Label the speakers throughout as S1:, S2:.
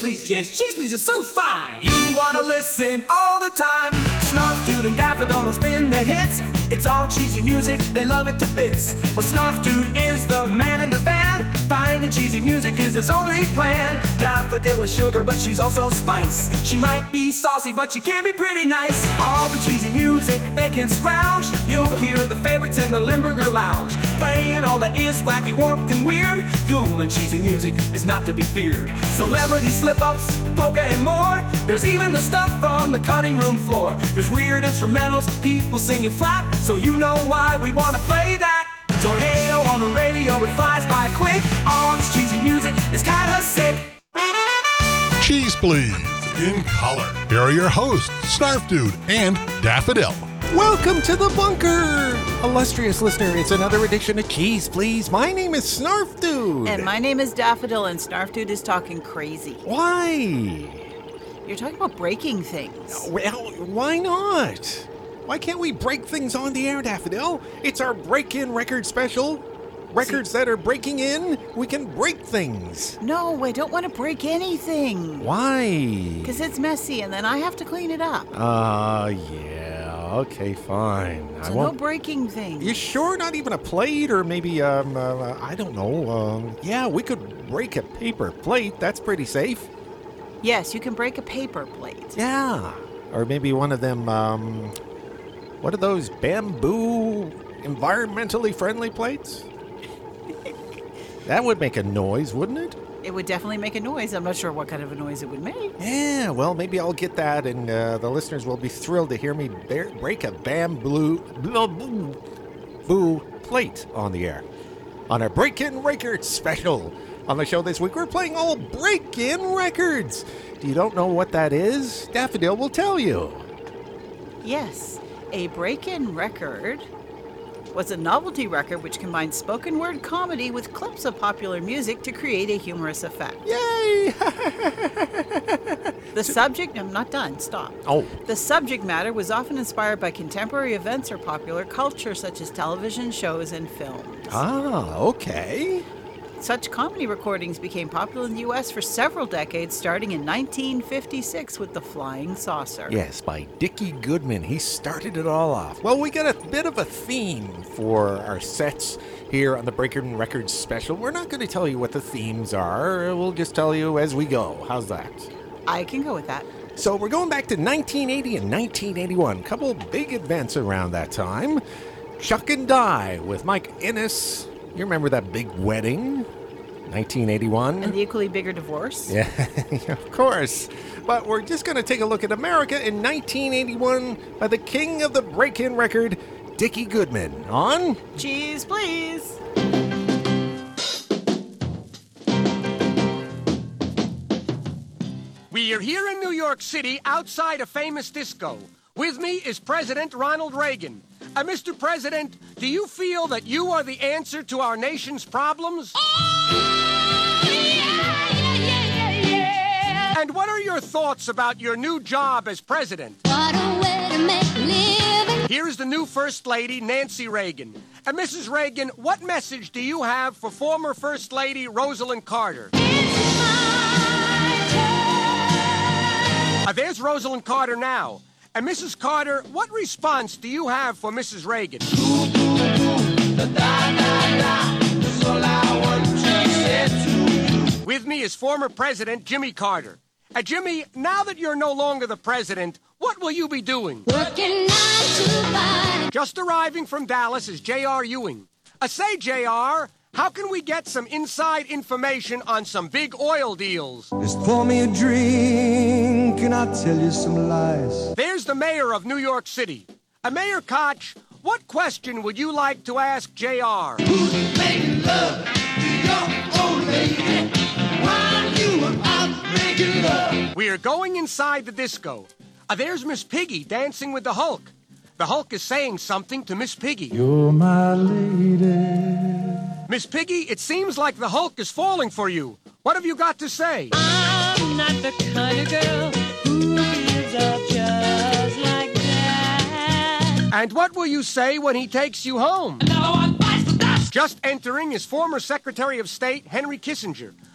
S1: Please, yes, Cheese Please is so fine. You wanna listen all the time. Snarf Dude and Daffodil will spin the hits. It's all cheesy music, they love it to bits. Well, Snarf Dude is the man in the band. Finding cheesy music is his only plan. Daffodil is sugar, but she's also spice. She might be saucy, but she can be pretty nice. All the cheesy music they can scrounge. You'll hear the favorites in the Limburger Lounge, playing all that is wacky, warped, and weird. Cool and cheesy music is not to be feared. Celebrity slip-ups, polka, and more. There's even the stuff on the cutting room floor. There's weird instrumentals, people singing flat, so you know why we wanna play that. Tornado on the radio, it flies by quick. All this cheesy music is kinda sick.
S2: Cheese Please in color. Here are your hosts, Snarf Dude and Daffodil.
S3: Welcome to the bunker! Illustrious listener, it's another edition of Cheese Please. My name is Snarf Dude.
S4: And my name is Daffodil, and Snarf Dude is talking crazy.
S3: Why?
S4: You're talking about breaking things.
S3: Well, why not? Why can't we break things on the air, Daffodil? It's our break-in record special. Records that are breaking in, we can break things.
S4: No, I don't want to break anything.
S3: Why?
S4: Because it's messy, and then I have to clean it up.
S3: Yeah, okay, fine.
S4: So no breaking things.
S3: You sure? Not even a plate, or maybe, I don't know. Yeah, we could break a paper plate. That's pretty safe.
S4: Yes, you can break a paper plate.
S3: Yeah. Or maybe one of them, what are those bamboo environmentally friendly plates? That would make a noise, wouldn't it?
S4: It would definitely make a noise. I'm not sure what kind of a noise it would make.
S3: Yeah, well, maybe I'll get that, and the listeners will be thrilled to hear me break a bamboo plate on the air. On our Break-In Records special. On the show this week, we're playing all break-in records. If you don't know what that is, Daffodil will tell you.
S4: Yes, a break-in record was a novelty record which combined spoken word comedy with clips of popular music to create a humorous effect.
S3: Yay!
S4: The subject... I'm not done. Stop.
S3: Oh.
S4: The subject matter was often inspired by contemporary events or popular culture, such as television shows and films.
S3: Ah, okay.
S4: Such comedy recordings became popular in the U.S. for several decades, starting in 1956 with The Flying Saucer.
S3: Yes, by Dickie Goodman. He started it all off. Well, we got a bit of a theme for our sets here on the Break-In Records special. We're not going to tell you what the themes are. We'll just tell you as we go. How's that?
S4: I can go with that.
S3: So we're going back to 1980 and 1981. A couple big events around that time. Chuck and Die with Mike Innes. You remember that big wedding? 1981.
S4: And the equally bigger divorce?
S3: Yeah, of course. But we're just going to take a look at America in 1981 by the king of the break-in record, Dickie Goodman. On
S4: Cheese Please!
S5: We are here in New York City outside a famous disco. With me is President Ronald Reagan. Mr. President, do you feel that you are the answer to our nation's problems?
S6: Oh, yeah.
S5: And what are your thoughts about your new job as president?
S6: What a way to make a living.
S5: Here's the new First Lady, Nancy Reagan. And Mrs. Reagan, what message do you have for former First Lady Rosalind Carter?
S6: It's my turn.
S5: There's Rosalind Carter now. And Mrs. Carter, what response do you have for Mrs. Reagan? With me is former President Jimmy Carter. Jimmy, now that you're no longer the president, what will you be doing?
S6: Working 9 to 5.
S5: Just arriving from Dallas is J.R. Ewing. Say, J.R., how can we get some inside information on some big oil deals?
S7: Just pour me a drink and I'll tell you some lies.
S5: There's the mayor of New York City. Mayor Koch, what question would you like to ask J.R.?
S7: Who's making love to your old lady while you were out making love?
S5: We are going inside the disco. There's Miss Piggy dancing with the Hulk. The Hulk is saying something to Miss Piggy.
S7: You're my lady.
S5: Miss Piggy, it seems like the Hulk is falling for you. What have you got to say?
S8: I'm not the kind of girl who gives up just like that.
S5: And what will you say when he takes you home?
S8: No one bites the dust.
S5: Just entering is former Secretary of State Henry Kissinger.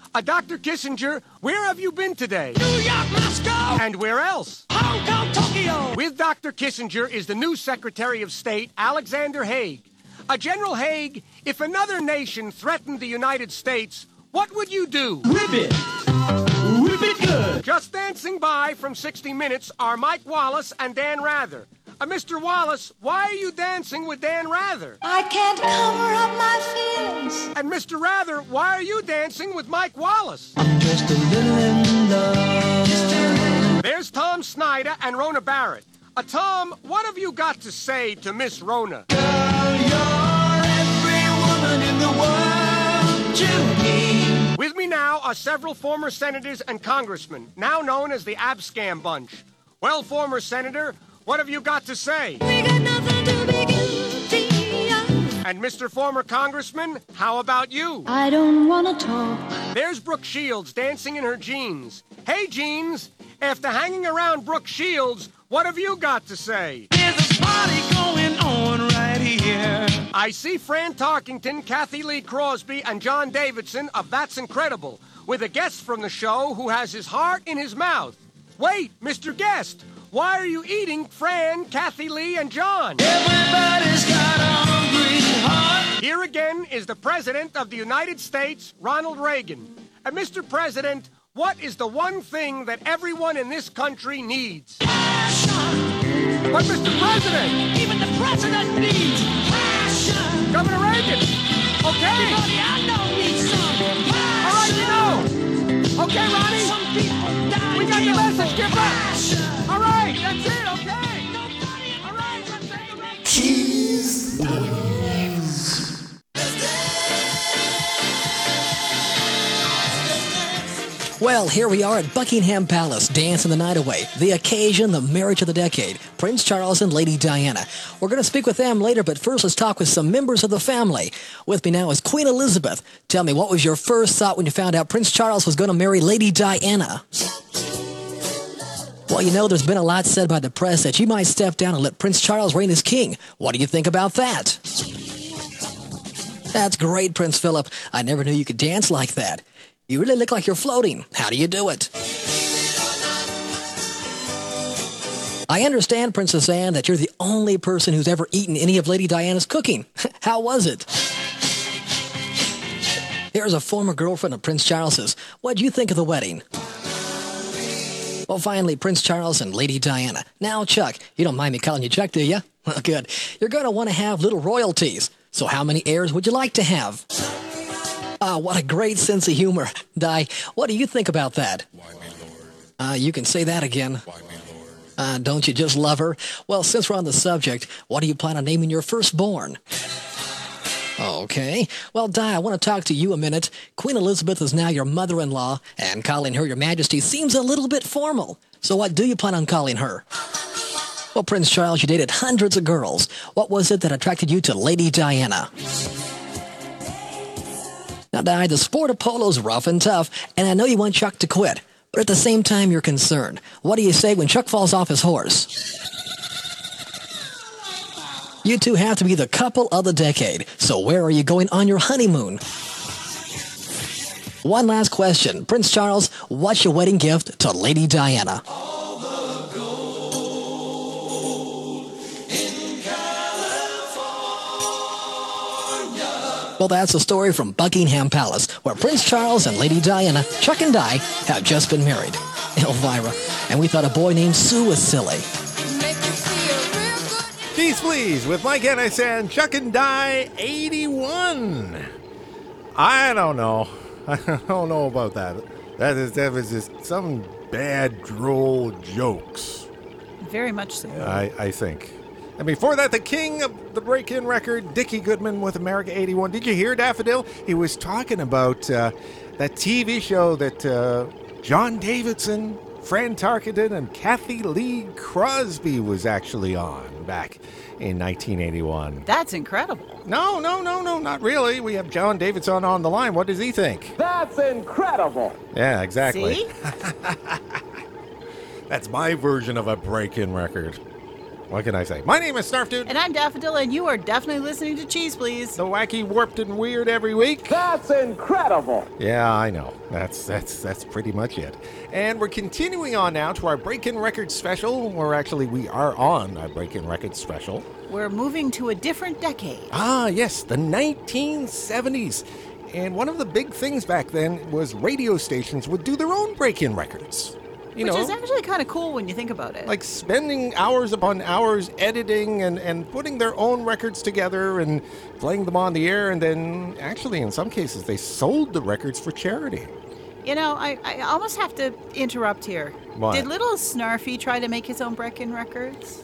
S5: Dr. Kissinger, where have you been today?
S7: New York, Moscow,
S5: And where else?
S7: Hong Kong, Tokyo.
S5: With Dr. Kissinger is the new Secretary of State, Alexander Haig. General Haig, if another nation threatened the United States, what would you do?
S7: Whip it. Whip it good.
S5: Just dancing by from 60 Minutes are Mike Wallace and Dan Rather. Mr. Wallace, why are you dancing with Dan Rather?
S6: I can't cover up my feelings.
S5: And Mr. Rather, why are you dancing with Mike Wallace?
S7: I'm just a little in love.
S5: There's Tom Snyder and Rona Barrett. Tom, what have you got to say to Miss Rona?
S7: Girl, you're every woman in the world to me.
S5: With me now are several former senators and congressmen, now known as the Abscam Bunch. Well, former senator, what have you got to say?
S6: We got nothing to be guilty of.
S5: And Mr. Former Congressman, how about you?
S6: I don't want to talk.
S5: There's Brooke Shields dancing in her jeans. Hey, jeans, after hanging around Brooke Shields, what have you got to say?
S7: There's a party going on right here.
S5: I see Fran Tarkington, Kathy Lee Crosby, and John Davidson of That's Incredible, with a guest from the show who has his heart in his mouth. Wait, Mr. Guest, why are you eating Fran, Kathy Lee, and John?
S7: Everybody's got a hungry heart.
S5: Here again is the President of the United States, Ronald Reagan. And Mr. President, what is the one thing that everyone in this country needs?
S7: Passion.
S5: But Mr. President,
S7: Even the president needs passion.
S5: Governor Reagan, okay.
S7: Everybody I know needs some passion.
S5: All right, you know. Okay, Ronnie,
S7: Some people die.
S5: we got the message, give up.
S7: Passion.
S5: All right, that's it, okay. All right, let's take a break.
S1: Cheese.
S9: Well, here we are at Buckingham Palace, dancing the night away. The occasion, the marriage of the decade, Prince Charles and Lady Diana. We're going to speak with them later, but first let's talk with some members of the family. With me now is Queen Elizabeth. Tell me, what was your first thought when you found out Prince Charles was going to marry Lady Diana? Well, you know, there's been a lot said by the press that you might step down and let Prince Charles reign as king. What do you think about that? That's great, Prince Philip. I never knew you could dance like that. You really look like you're floating. How do you do it? I understand, Princess Anne, that you're the only person who's ever eaten any of Lady Diana's cooking. How was it? Here's a former girlfriend of Prince Charles's. What'd you think of the wedding? Well, finally, Prince Charles and Lady Diana. Now, Chuck, you don't mind me calling you Chuck, do you? Well, good. You're going to want to have little royalties. So how many heirs would you like to have? Ah, what a great sense of humor. Di, what do you think about that?
S2: Why me, Lord?
S9: You can say that again.
S2: Why me, Lord?
S9: Don't you just love her? Well, since we're on the subject, what do you plan on naming your firstborn? Okay. Well, Di, I want to talk to you a minute. Queen Elizabeth is now your mother-in-law, and calling her your majesty seems a little bit formal. So what do you plan on calling her? Well, Prince Charles, you dated hundreds of girls. What was it that attracted you to Lady Diana? Now, Di, the sport of polo is rough and tough, and I know you want Chuck to quit. But at the same time, you're concerned. What do you say when Chuck falls off his horse? You two have to be the couple of the decade. So where are you going on your honeymoon? One last question. Prince Charles, what's your wedding gift to Lady Diana? Well, that's a story from Buckingham Palace, where Prince Charles and Lady Diana, Chuck and Di, have just been married. Elvira. And we thought a boy named Sue was silly.
S3: Cheese Please with Mike Ennis and Chuck and Di 81. I don't know. I don't know about that. That was just some bad, droll jokes.
S4: Very much so.
S3: I think. And before that, the king of the break-in record, Dickie Goodman with America 81. Did you hear, Daffodil? He was talking about that TV show that John Davidson, Fran Tarkenton, and Kathy Lee Crosby was actually on back in 1981.
S4: That's incredible.
S3: No, not really. We have John Davidson on the line. What does he think?
S5: That's incredible.
S3: Yeah, exactly.
S4: See?
S3: That's my version of a break-in record. what can I say? My name is Snarf Dude.
S4: And I'm Daffodil, and you are definitely listening to Cheese Please.
S3: The wacky, warped, and weird every week.
S5: That's incredible.
S3: Yeah, I know. That's pretty much it. And we're continuing on now to our Break-In Records special, or actually we are on our Break-In Records special.
S4: We're moving to a different decade.
S3: Ah, yes, the 1970s. And one of the big things back then was radio stations would do their own break-in records.
S4: Which is actually kind of cool when you think about it.
S3: Like spending hours upon hours editing and putting their own records together and playing them on the air, and then actually in some cases they sold the records for charity.
S4: You know, I almost have to interrupt here.
S3: What?
S4: Did little Snarfy try to make his own break-in records?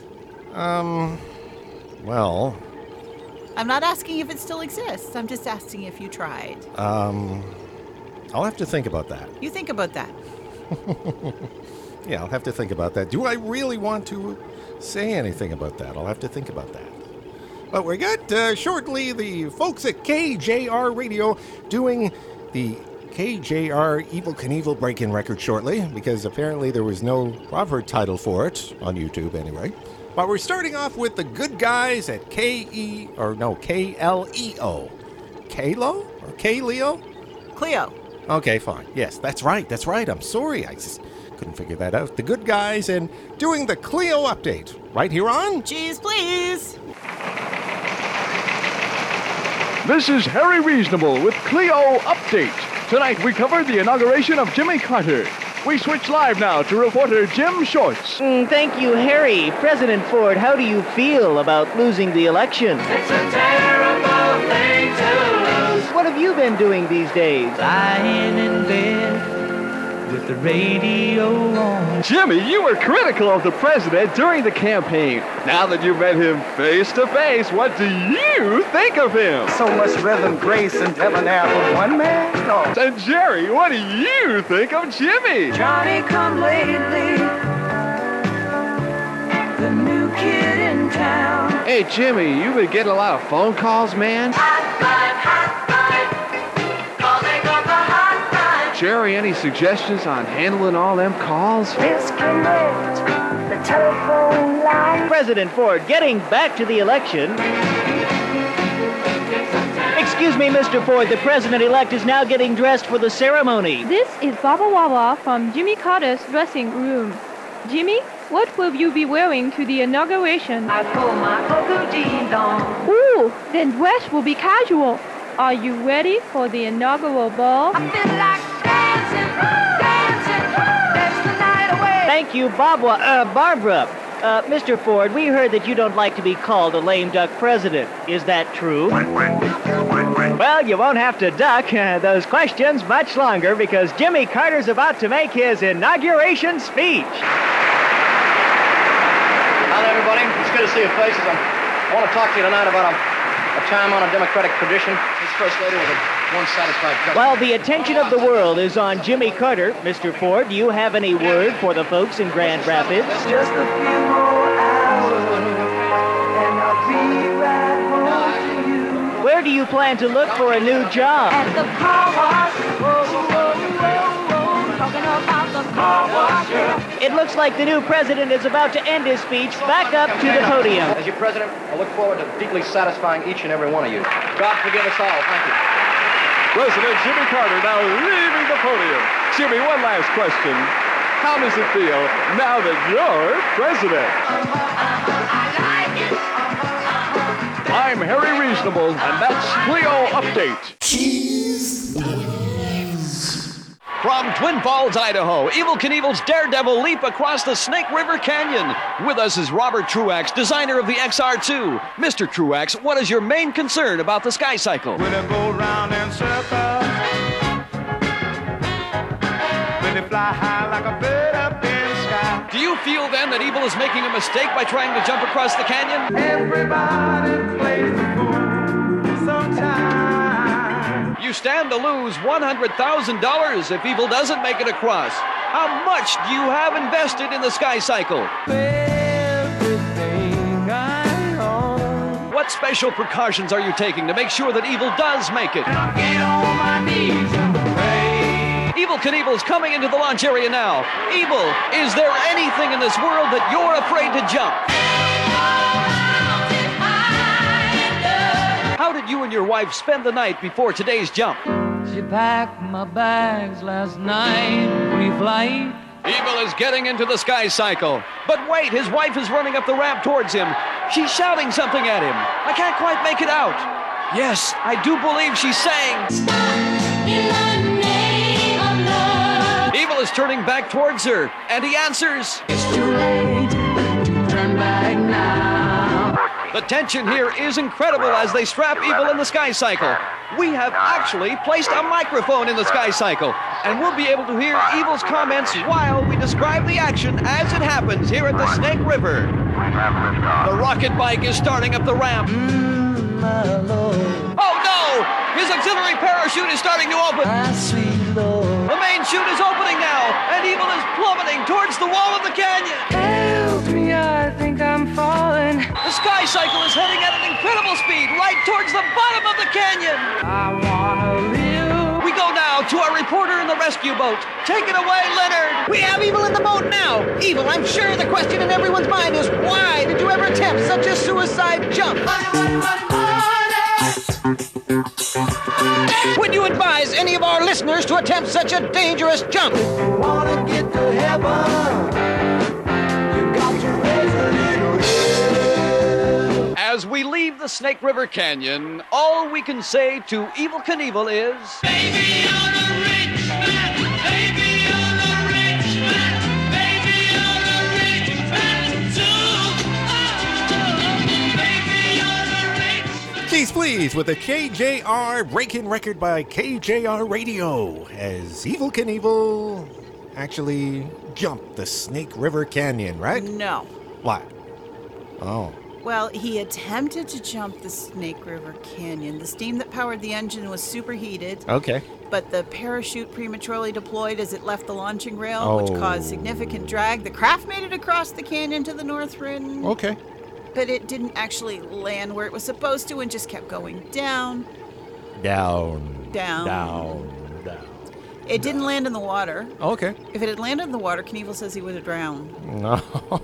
S3: Well...
S4: I'm not asking if it still exists. I'm just asking if you tried.
S3: I'll have to think about that.
S4: You think about that.
S3: Yeah, I'll have to think about that. Do I really want to say anything about that? I'll have to think about that. But we got shortly the folks at KJR Radio doing the KJR Evel Knievel break-in record shortly, because apparently there was no proper title for it, on YouTube anyway. But we're starting off with the good guys at KLEO. K-Lo? Or K-Leo?
S4: Cleo.
S3: Okay, fine. Yes, that's right. I'm sorry. I just couldn't figure that out. The good guys and doing the Cleo update right here on
S4: Cheese Please.
S10: This is Harry Reasonable with Cleo Update. Tonight we cover the inauguration of Jimmy Carter. We switch live now to reporter Jim Shorts.
S11: Thank you, Harry. President Ford, how do you feel about losing the election?
S6: It's a terrible thing to lose.
S11: What have you been doing these days?
S6: Lying in bed with the radio on.
S10: Jimmy, you were critical of the president during the campaign. Now that you've met him face to face, what do you think of him?
S5: So much rhythm, grace, and debonair for one man? No.
S10: And Jerry, what do you think of Jimmy?
S6: Johnny come lately, the new kid in town.
S10: Hey, Jimmy, you been getting a lot of phone calls, man?
S6: Hot line, calling on the hotline.
S10: Jerry, any suggestions on handling all them calls?
S6: Disconnect the telephone line.
S11: President Ford, getting back to the election. Excuse me, Mr. Ford, the president-elect is now getting dressed for the ceremony.
S12: This is Baba Wawa from Jimmy Carter's dressing room. Jimmy, what will you be wearing to the inauguration?
S6: I pull my cocoa jeans on.
S12: Ooh, then dress will be casual. Are you ready for the inaugural ball?
S6: I feel like dancing, dance the night away.
S11: Thank you, Barbara. Mr. Ford, we heard that you don't like to be called a lame duck president. Is that true? Well, you won't have to duck those questions much longer because Jimmy Carter's about to make his inauguration speech.
S13: Hello, everybody. It's good to see your faces. I want to talk to you tonight about a time-honored democratic tradition. This First Lady was a one-satisfied customer.
S11: While the attention of the world is on Jimmy Carter, Mr. Ford, do you have any word for the folks in Grand Rapids?
S6: Just a few more hours, and I'll be right home to you.
S11: Where do you plan to look for a new job?
S6: At the car wash. Talking about the car wash, girl.
S11: It looks like the new president is about to end his speech. Back up to the podium.
S13: As your president, I look forward to deeply satisfying each and every one of you. God forgive us all. Thank you.
S10: President Jimmy Carter now leaving the podium. Jimmy, one last question. How does it feel now that you're president? I'm Harry Reasonable, and that's Cleo Update.
S14: From Twin Falls, Idaho, Evel Knievel's daredevil leap across the Snake River Canyon. With us is Robert Truax, designer of the XR2. Mr. Truax, what is your main concern about the Sky Cycle?
S1: When I go round in circles, when they fly high like a bird up in the sky.
S14: Do you feel then that Evel is making a mistake by trying to jump across the canyon?
S1: Everybody plays the fool sometimes.
S14: You stand to lose $100,000 if Evel doesn't make it across. How much do you have invested in the Sky Cycle?
S1: Everything I own.
S14: What special precautions are you taking to make sure that Evel does make it?
S1: And I'll get on my knees and pray.
S14: Evel Knievel's coming into the launch area now. Evel, is there anything in this world that you're afraid to jump? How did you and your wife spend the night before today's jump?
S8: She packed my bags last night, pre-flight.
S14: Evil is getting into the sky cycle. But wait, his wife is running up the ramp towards him. She's shouting something at him. I can't quite make it out. Yes, I do believe she's saying, "Stop in the name of love." Evil is turning back towards her, and he answers, "It's too late to turn back now." The tension here is incredible as they strap Evil in the sky cycle. We have actually placed a microphone in the sky cycle, and we'll be able to hear Evil's comments while we describe the action as it happens here at the Snake River. The rocket bike is starting up the ramp. Oh no! His auxiliary parachute is starting to open. The main chute is opening now, and Evil is plummeting towards the wall of the canyon.
S8: Help me, I think I'm falling.
S14: The sky cycle is heading at an incredible speed right towards the bottom of the canyon.
S8: I wanna live.
S14: We go now to our reporter in the rescue boat. Take it away, Leonard.
S15: We have Evil in the boat now. Evil, I'm sure the question in everyone's mind is, why did you ever attempt such a suicide jump? Would you advise any of our listeners to attempt such a dangerous jump? If you wanna get to heaven, you got to raise a little hell.
S14: As we leave the Snake River Canyon, all we can say to Evel Knievel is, "Baby, you're a rich man. Baby, you're a rich man. Baby, you're a rich man too. Oh, baby, you're a rich man."
S3: Cheese Please with a KJR break-in record by KJR Radio as Evel Knievel actually jumped the Snake River Canyon, right?
S4: No.
S3: What? Oh.
S4: Well, he attempted to jump the Snake River Canyon. The steam that powered the engine was superheated.
S3: Okay.
S4: But the parachute prematurely deployed as it left the launching rail, which caused significant drag. The craft made it across the canyon to the North Rim.
S3: Okay.
S4: But it didn't actually land where it was supposed to and just kept going down.
S3: Down.
S4: Down.
S3: Down.
S4: It didn't land in the water.
S3: Okay.
S4: If it had landed in the water, Knievel says he would have drowned.
S3: No.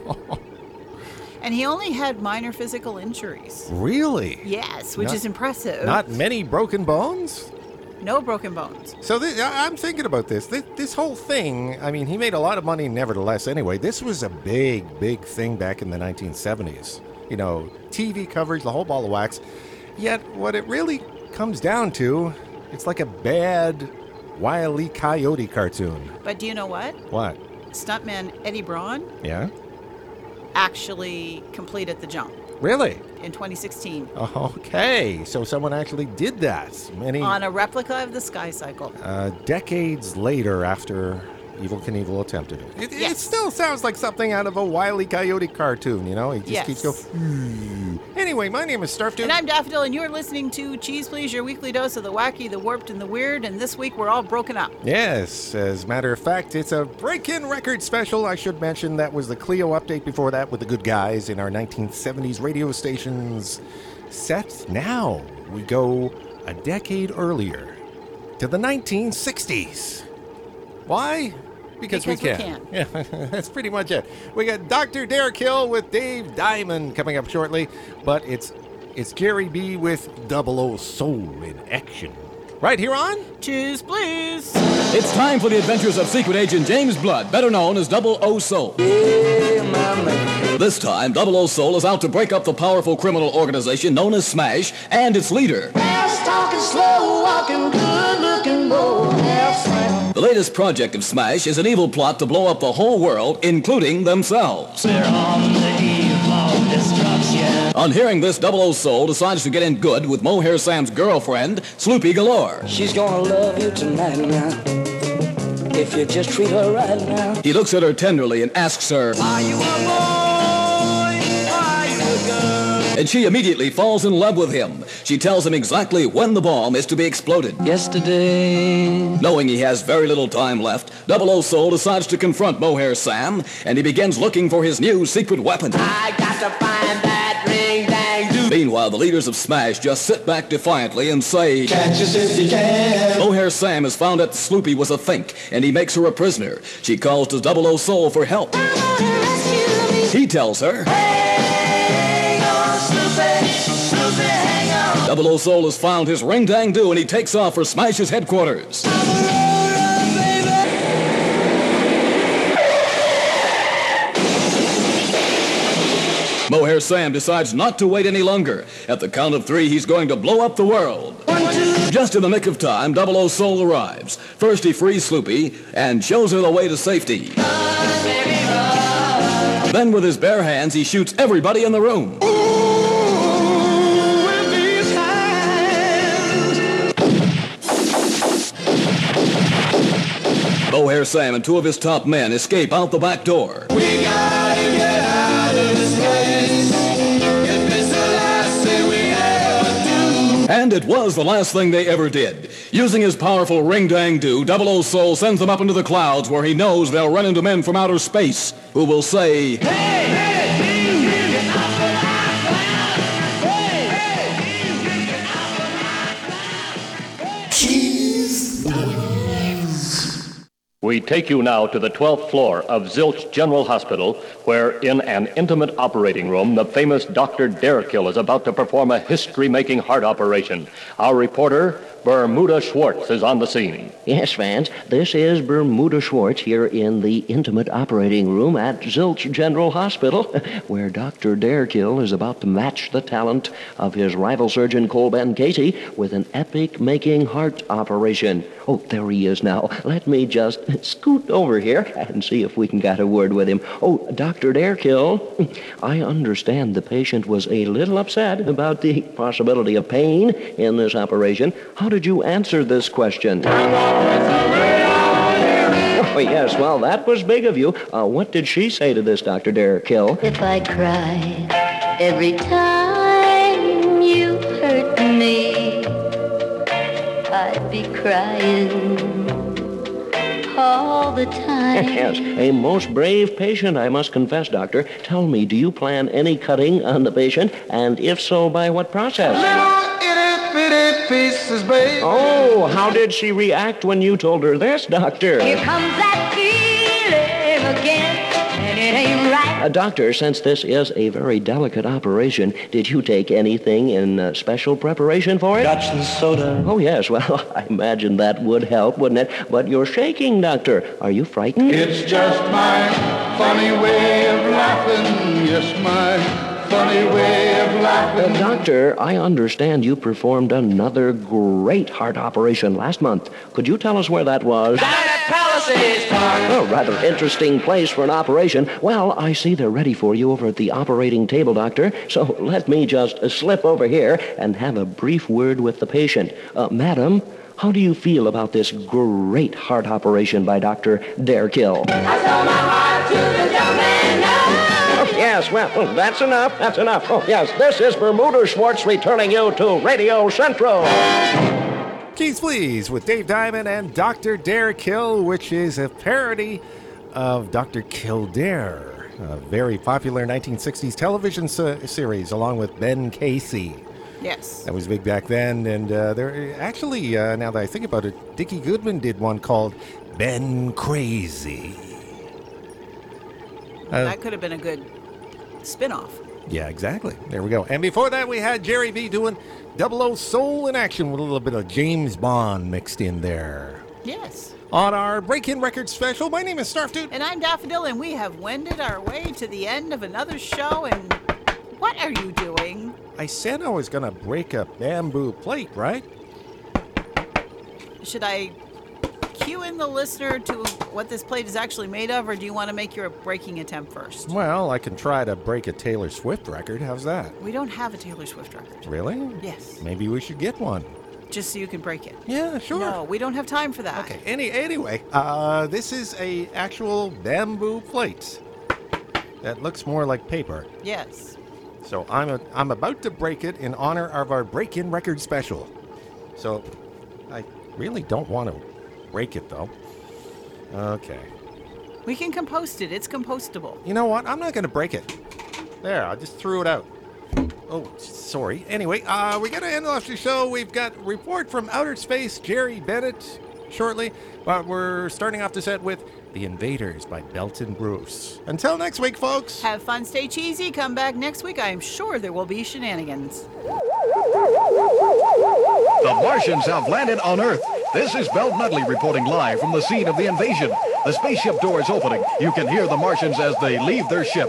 S4: And he only had minor physical injuries.
S3: Really?
S4: Yes, which is impressive.
S3: Not many broken bones?
S4: No broken bones.
S3: So I'm thinking about this. This whole thing, I mean, he made a lot of money nevertheless anyway. This was a big, big thing back in the 1970s. You know, TV coverage, the whole ball of wax. Yet what it really comes down to, it's like a bad Wile E. Coyote cartoon.
S4: But do you know what?
S3: What?
S4: Stuntman Eddie Braun
S3: Yeah?
S4: actually completed the jump
S3: Really?
S4: in 2016
S3: Okay, so someone actually did that.
S4: on a replica of the Sky Cycle.
S3: Decades later after Evel Knievel attempted it. It still sounds like something out of a Wile E. Coyote cartoon, you know? He just keeps going. Anyway, my name is Starfdude.
S4: And I'm Daffodil, and you're listening to Cheese Please, your weekly dose of the wacky, the warped, and the weird. And this week we're all broken up.
S3: Yes, as a matter of fact, it's a break-in record special. I should mention that was the Cleo update before that with the good guys in our 1970s radio stations set. Now we go a decade earlier to the 1960s. Why? Because we can. Yeah, that's pretty much it. We got Dr. Derek Hill with Dave Diamond coming up shortly, but it's Gary B with 00 Soul in action. Right here on
S4: Cheese Please.
S16: It's time for the adventures of secret agent James Blood, better known as 00 Soul. This time, 00 Soul is out to break up the powerful criminal organization known as SMASH and its leader.
S7: Fast talking, slow walking, good looking boy.
S16: The latest project of SMASH is an evil plot to blow up the whole world, including themselves.
S8: We're on the eve of destruction.
S16: On hearing this, 00 Soul decides to get in good with Mohair Sam's girlfriend, Sloopy Galore.
S17: She's gonna love you tonight now, if you just treat her right now.
S16: He looks at her tenderly and asks her,
S8: Are you a boy? Are you a girl?
S16: and she immediately falls in love with him. She tells him exactly when the bomb is to be exploded.
S17: Yesterday.
S16: Knowing he has very little time left, 00 Soul decides to confront Mohair Sam, and he begins looking for his new secret weapon.
S8: I got to find that ring dang doo.
S16: Meanwhile, the leaders of SMASH just sit back defiantly and say,
S7: Catch us if you can.
S16: Mohair Sam has found that Sloopy was a think, and he makes her a prisoner. She calls to 00 Soul for help. He tells her,
S8: Hang on, Sloopy, Sloopy, hang
S16: Double O Soul has found his ring-dang-do and he takes off for Smash's headquarters. Mohair Sam decides not to wait any longer. At the count of 3, he's going to blow up the world. Just in the nick of time, Double O Soul arrives. First, he frees Sloopy and shows her the way to safety. Then, with his bare hands, he shoots everybody in the room. Mohair Sam and 2 of his top men escape out the back door.
S7: We gotta get out of this place. If it's the last thing we ever do.
S16: And it was the last thing they ever did. Using his powerful ring-dang-do, Double O Soul sends them up into the clouds where he knows they'll run into men from outer space who will say,
S18: We take you now to the 12th floor of Zilch General Hospital, where in an intimate operating room, the famous Dr. Derkill is about to perform a history-making heart operation. Our reporter, Bermuda Schwartz, is on the scene.
S19: Yes, Vance, this is Bermuda Schwartz here in the intimate operating room at Zilch General Hospital, where Dr. Derkill is about to match the talent of his rival surgeon Colben Casey with an epic-making heart operation. Oh, there he is now. Let me just scoot over here and see if we can get a word with him. Oh, Dr. Derkill, I understand the patient was a little upset about the possibility of pain in this operation. How did you answer this question? Oh, yes, well, that was big of you. What did she say to this, Dr. Derkill?
S20: If I cry every time you hurt me, I'd be crying all the time.
S19: Yes, a most brave patient, I must confess, Doctor. Tell me, do you plan any cutting on the patient? And if so, by what process?
S7: Itty-bitty pieces, baby.
S19: Oh, how did she react when you told her this, Doctor?
S20: Here comes that feeling again, and it ain't right.
S19: Doctor, since this is a very delicate operation, did you take anything in special preparation for it?
S7: Got some soda.
S19: Oh, yes, well, I imagine that would help, wouldn't it? But you're shaking, Doctor. Are you frightened?
S7: It's just my funny way of laughing. Yes, my funny way of laughing.
S19: Doctor, I understand you performed another great heart operation last month. Could you tell us where that was?
S7: Palisades Park.
S19: Oh, rather interesting place for an operation. Well, I see they're ready for you over at the operating table, Doctor. So let me just slip over here and have a brief word with the patient. Madam, how do you feel about this great heart operation by Dr. Derkill?
S7: I sold my heart to the young man now.
S19: Oh, yes, well, that's enough. That's enough. Oh, yes, this is Bermuda Schwartz returning you to Radio Central.
S3: Keys Please with Dave Diamond and Dr. Derkill, which is a parody of Dr. Kildare, a very popular 1960s television series along with Ben Casey.
S4: Yes.
S3: That was big back then, and there actually, now that I think about it, Dickie Goodman did one called Ben Crazy.
S4: That could have been a good spin-off.
S3: Yeah, exactly. There we go. And before that, we had Jerry B doing Double O Soul in action with a little bit of James Bond mixed in there.
S4: Yes.
S3: On our Break-In Records special, my name is Snarf Dude.
S4: And I'm Daffodil, and we have wended our way to the end of another show, and what are you doing?
S3: I said I was going to break a bamboo plate, right?
S4: Should I cue in the listener to what this plate is actually made of, or do you want to make your breaking attempt first?
S3: Well, I can try to break a Taylor Swift record. How's that?
S4: We don't have a Taylor Swift record.
S3: Really?
S4: Yes.
S3: Maybe we should get one.
S4: Just so you can break it.
S3: Yeah, sure.
S4: No, we don't have time for that.
S3: Okay, anyway, this is a actual bamboo plate that looks more like paper.
S4: Yes.
S3: So I'm about to break it in honor of our Break-In Record special. So I really don't want to break it, though. Okay.
S4: We can compost it. It's compostable.
S3: You know what? I'm not going to break it. There, I just threw it out. Oh, sorry. Anyway, we got to end off the show. We've got Report from Outer Space, Jerry Bennett, shortly. But we're starting off the set with The Invaders by Belton Bruce. Until next week, folks.
S4: Have fun, stay cheesy. Come back next week. I am sure there will be shenanigans.
S14: The Martians have landed on Earth. This is Belt Nutley reporting live from the scene of the invasion. The spaceship door is opening. You can hear the Martians as they leave their ship.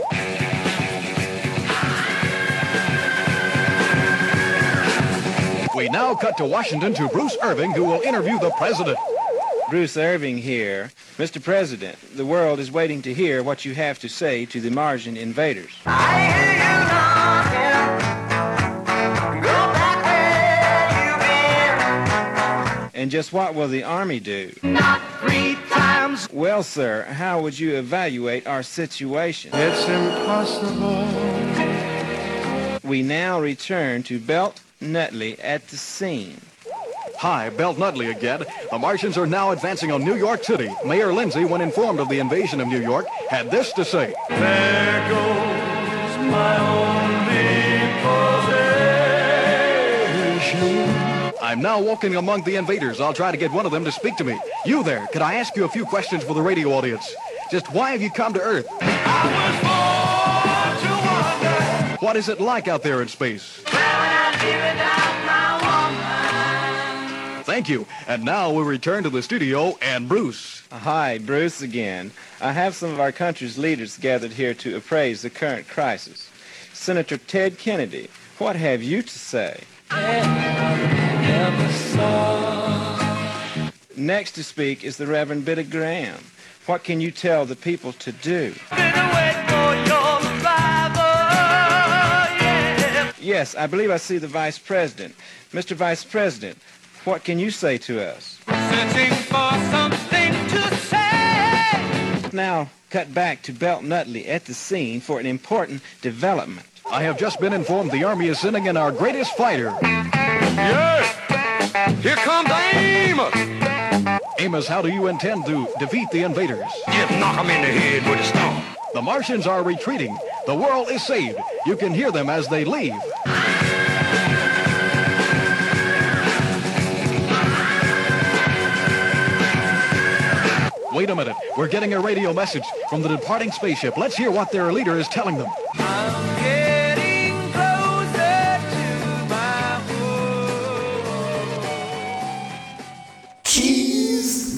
S14: We now cut to Washington to Bruce Irving, who will interview the president.
S21: Bruce Irving here. Mr. President, the world is waiting to hear what you have to say to the Martian invaders. And just what will the Army do?
S15: Not 3 times.
S21: Well, sir, how would you evaluate our situation?
S15: It's impossible.
S21: We now return to Belt Nutley at the scene.
S14: Hi, Belt Nutley again. The Martians are now advancing on New York City. Mayor Lindsay, when informed of the invasion of New York, had this to say.
S15: There goes my only possession.
S14: I'm now walking among the invaders. I'll try to get one of them to speak to me. You there, could I ask you a few questions for the radio audience? Just why have you come to Earth?
S15: I was born to wonder.
S14: What is it like out there in space? Thank you. And now we'll return to the studio and Bruce.
S21: Hi, Bruce again. I have some of our country's leaders gathered here to appraise the current crisis. Senator Ted Kennedy, what have you to say? Next to speak is the Reverend Billy Graham. What can you tell the people to do? Yes, I believe I see the Vice President. Mr. Vice President, what can you say to us?
S15: Searching for something to say.
S21: Now, cut back to Belt Nutley at the scene for an important development.
S14: I have just been informed the Army is sending in our greatest fighter.
S5: Yes! Here comes Amos!
S14: Amos, how do you intend to defeat the invaders?
S5: Just knock them in the head with a stone.
S14: The Martians are retreating. The world is saved. You can hear them as they leave. Wait a minute. We're getting a radio message from the departing spaceship. Let's hear what their leader is telling them.
S15: I'm getting closer to my home.
S16: Cheese.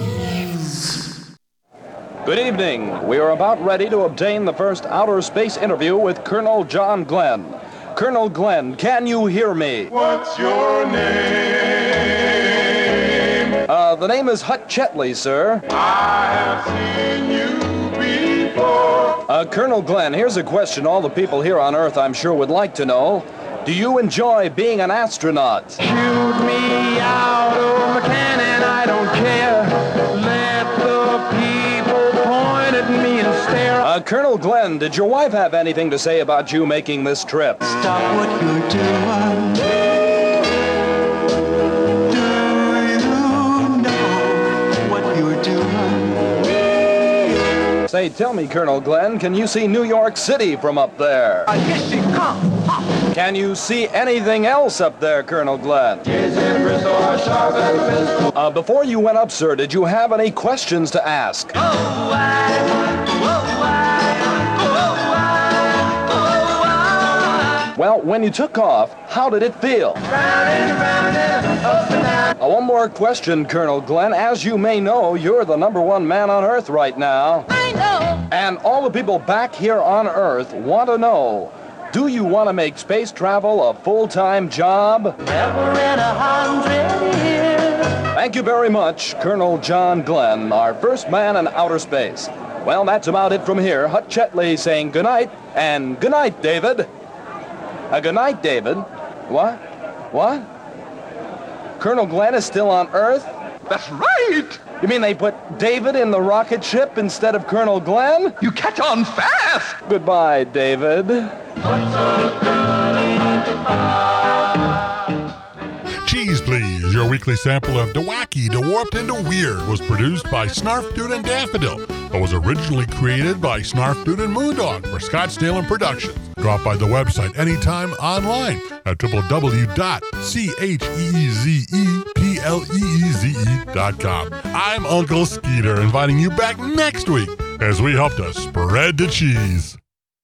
S16: Good evening. We are about ready to obtain the first outer space interview with Colonel John Glenn. Colonel Glenn, can you hear me?
S15: What's your name?
S16: The name is Hut Chetley, sir.
S15: I have seen you before.
S16: Colonel Glenn, here's a question all the people here on Earth I'm sure would like to know. Do you enjoy being an astronaut?
S15: Shoot me out of a cannon, I don't care. Let the people point at me and stare.
S16: Colonel Glenn, did your wife have anything to say about you making this trip?
S15: Stop what you're doing. Do you know what you're doing?
S16: Say, tell me, Colonel Glenn, can you see New York City from up there?
S15: Yes, you come.
S16: Can you see anything else up there, Colonel Glenn? Before you went up, sir, did you have any questions to ask? Well, when you took off, how did it feel? One more question, Colonel Glenn. As you may know, you're the #1 man on Earth right now.
S15: I know.
S16: And all the people back here on Earth want to know, do you want to make space travel a full-time job?
S15: Never in 100 years.
S16: Thank you very much, Colonel John Glenn, our first man in outer space. Well, that's about it from here. Hut Chetley saying goodnight, and goodnight, David. Good night, David. What? What? Colonel Glenn is still on Earth?
S5: That's right!
S16: You mean they put David in the rocket ship instead of Colonel Glenn?
S5: You catch on fast!
S16: Goodbye, David.
S2: Cheese Please, your weekly sample of DeWacky, DeWarped, and DeWeird was produced by Snarf Dude and Daffodil, but was originally created by Snarf Dude and Moondog for Scottsdale and Productions. Drop by the website anytime online at www.cheezepleeze.com. I'm Uncle Skeeter, inviting you back next week as we help to spread the cheese.